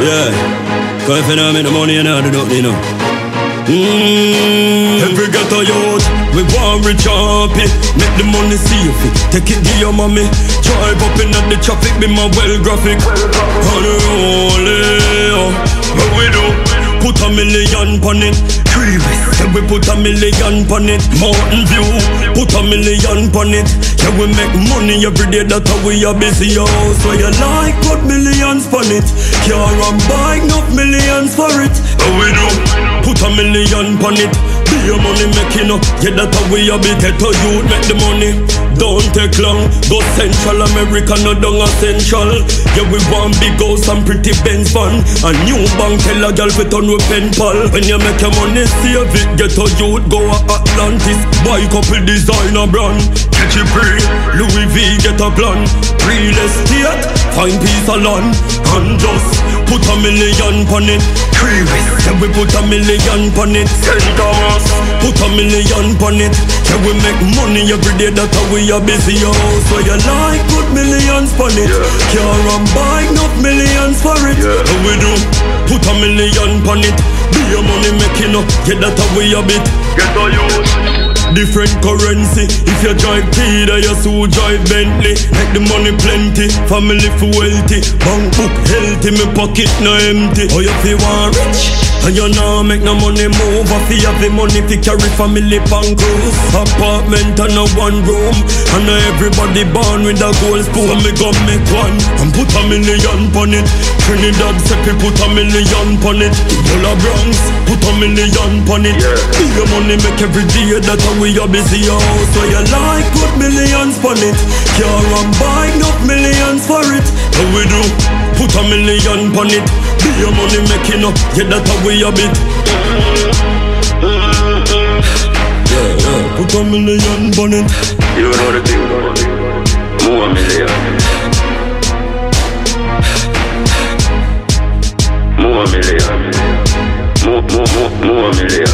Yeah, cause if you don't make the money, you know, they don't, you know. Every ghetto youth, we want rich happy. Make the money safe, take it to your mommy. Drive up in the traffic, be my well graphic. What we do? Put $1 million on it. Yeah, we put $1 million on it. Mountain View, put $1 million on it. Yeah, we make money every day, that's how we are busy, yo. So you like, put millions on it. Car and bike, not millions for it. What we do? Put $1 million on it. Be your money making up. Yeah, that's how we are big. Ghetto youth make the money. Don't take long. Go Central America, no down essential. Yeah, we want big house and pretty Benz van. A new bank tell a girl fit on with pen pal. When you make your money, save it. Ghetto youth go a Atlantis. Buy couple designer brand. Catch it free. Louis V get a plan. Real estate, find piece of land. And just put $1 million on it. Yeah, we put $1 million on it. St. Thomas, put $1 million on it. Yeah, we make money every day, that's how we are busy, yo. So you like, put millions on it. Car and bike, not millions for it. What we do? Put $1 million on it. Be your money making up. Yeah, that's how we are big. Get all yours. Different currency. If you drive Tida, you so drive Bentley. Make the money plenty, family for wealthy. Bank book healthy, me pocket no empty. Oh, you feel want rich, and you know make no money move. I feel have the money to carry family pan cruise. Apartment and a one room, and everybody born with a gold spoon. So me go make one, and put $1 million on it. Trinidad Seppi put $1 million on it. Yola Bronx, put $1 million on it. Be your money make every day, that's how we are busy, yo. So you like, put millions on it. Car and bike, not millions for it. What we do? Put $1 million on it. Be your money making up. Yeah, that's how we are big. Put $1 million on it. You know the thing, more million. More million. More million.